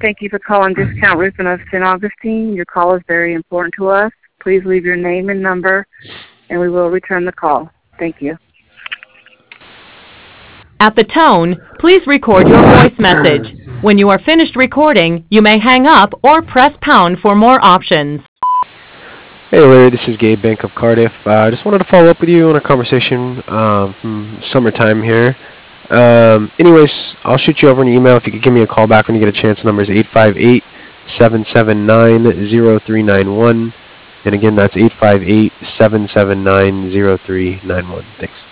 Thank you for calling Discount Roofing of St. Augustine. Your call is very important to us. Please leave your name and number, and we will return the call. Thank you. At the tone, please record your voice message. When you are finished recording, you may hang up or press pound for more options. Hey Larry, this is Gabe Bank of Cardiff. I just wanted to follow up with you on a conversation from summertime here. Anyways, I'll shoot you over an email. If you could give me a call back when you get a chance. The number is 858-779-0391. And again, that's 858-779-0391. Thanks.